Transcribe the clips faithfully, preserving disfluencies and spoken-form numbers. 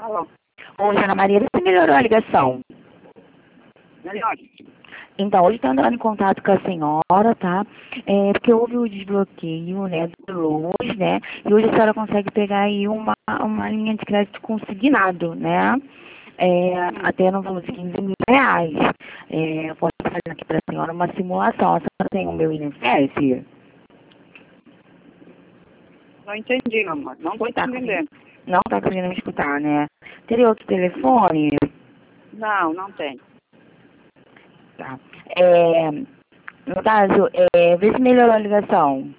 Alô? Oi, Ana Maria, você melhorou a ligação? Melhor. Então, hoje está entrando em contato com a senhora, tá? É, porque houve o desbloqueio, né, do Luz, né? E hoje a senhora consegue pegar aí uma, uma linha de crédito consignado, né? É, até no valor de quinze mil reais. É, eu posso fazer aqui para a senhora uma simulação. A senhora tem o meu I N S S? Não entendi, meu amor. Não estou Tá, entendendo. não está conseguindo me escutar, né? Teria outro telefone? Não, não tem. Tá. É, no caso, é, vê se melhorou a ligação.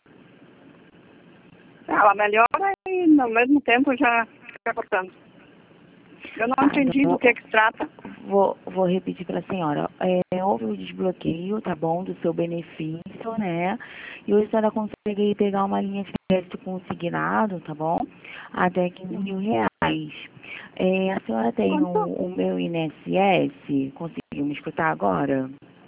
Ela melhora e, no mesmo tempo, já fica cortando. Eu não Tá, entendi então do que que se trata. vou, vou repetir para a senhora. É, houve o desbloqueio, tá bom, do seu benefício, né? E hoje a senhora consegue aí pegar uma linha de crédito consignado, tá bom? Até quinze mil reais. É, a senhora tem o, Quanto? o meu I N S S? Conseguiu me escutar agora?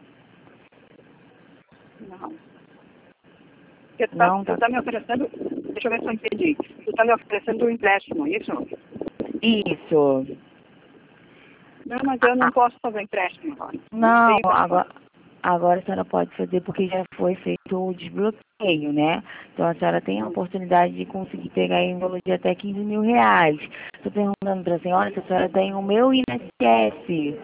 Não. Você está Não, tá. tá me oferecendo... Deixa eu ver se eu entendi. Você está me oferecendo um empréstimo, isso? Isso. Não, mas eu não posso fazer empréstimo agora. Não Não, tenho condições. agora, agora a senhora pode fazer porque já foi feito o desbloqueio, né? Então a senhora tem a oportunidade de conseguir pegar em valor de até quinze mil reais. Estou perguntando para a senhora se a senhora tem o meu I N S S.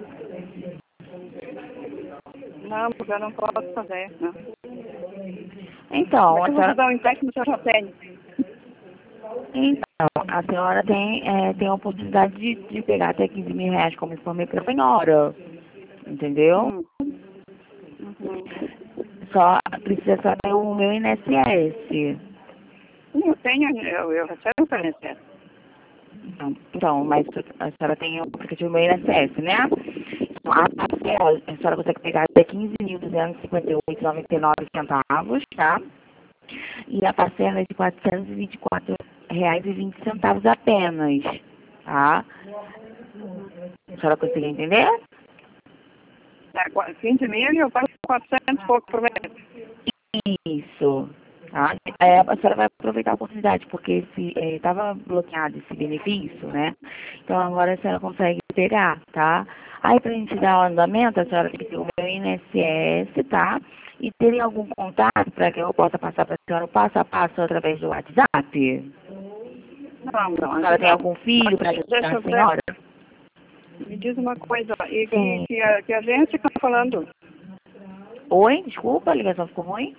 Não, porque eu não posso fazer, não. Então, Como é a que eu vou senhora, fazer um empréstimo se eu já tenho? então, a senhora tem, é, tem a oportunidade de, de pegar até quinze mil reais, como informei para a senhora. Entendeu? Hum. Uhum. Só precisa só ter o meu I N S S. Eu tenho, eu, eu recebo o I N S S. Então, então, mas a senhora tem o aplicativo meu I N S S, né? Então, a parcela, a senhora consegue pegar até quinze mil duzentos e cinquenta e oito reais e noventa e nove centavos, tá? E a parcela é de quatrocentos e vinte e quatro reais e vinte centavos apenas, tá? A senhora conseguiu entender? É, qua- quinze mil e eu pago quatrocentos e pouco por mês. Isso. Tá? É, a senhora vai aproveitar a oportunidade, porque estava bloqueado esse benefício, né? Então agora a senhora consegue pegar, tá? Aí pra gente dar o andamento, a senhora tem que ter o meu I N S S, tá? E teria algum contato para que eu possa passar para a senhora o passo a passo através do WhatsApp? Não, não, A ainda senhora tem não. algum filho para Mas ajudar deixa a eu ver. senhora? Me diz uma coisa, e que, Sim. que, a, que a agência está falando? Oi? Desculpa, a ligação ficou ruim?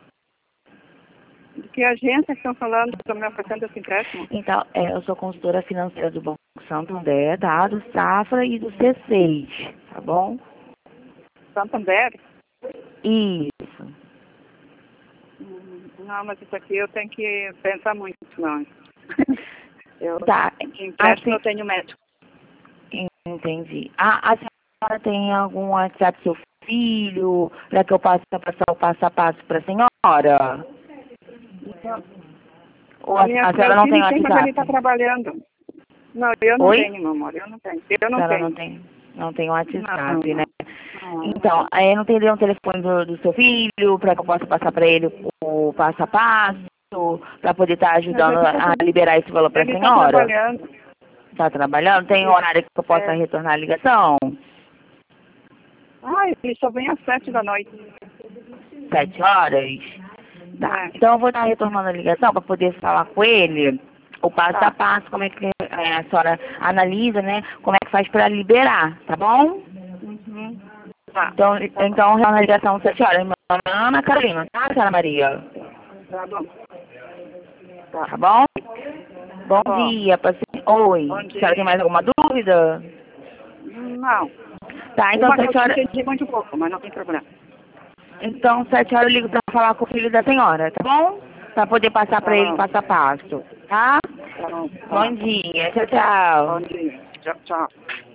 De que agência que estão falando que estão me oferecendo esse empréstimo? Então, é, eu sou consultora financeira do Banco Santander, tá? Do Safra e do C seis, tá bom? Santander? Isso. Hum, Não, mas isso aqui eu tenho que pensar muito, não. Eu, Tá, de empréstimo assim, eu tenho médico. entendi. A, a senhora tem algum WhatsApp do seu filho, para que eu possa passar o passo a passo para a senhora? Ou a, A minha, a senhora meu não tem filho tem, mas ele WhatsApp? está trabalhando. Não, eu não Oi? tenho, meu amor, eu não tenho. Eu A não senhora não tenho. tem, não tem Não, WhatsApp, né? não. Não, eu não Então, tenho. aí não teria um telefone do, do seu filho, para que eu possa passar para ele o passo a passo, para poder estar Mas ajudando ele está a liberar esse valor para a ele tá senhora? trabalhando. Está trabalhando? Tem horário que eu possa É, retornar a ligação? ah, ele só vem às sete da noite. Sete horas? Tá. É, Então eu vou estar retornando a ligação para poder falar com ele o passo a tá. passo, como é que é, a senhora analisa, né? Como é que faz para liberar, tá bom? Uhum. Tá, Então, tá bom. então retorno a ligação às sete horas. Meu nome é Ana Carolina, tá, senhora Maria? Tá bom. Tá, Tá bom? Bom tá bom. dia, paciente. Oi, Bom a senhora tem dia. mais alguma dúvida? Não. Tá, então Uma que eu sete horas. entendi muito pouco, mas não tem problema. Então, sete horas eu ligo para falar com o filho da senhora, tá bom? Para poder passar Tá para ele bom. passo a passo, tá? Tá bom. Bom Tá. dia, tchau, tchau. Bom dia. Tchau, tchau.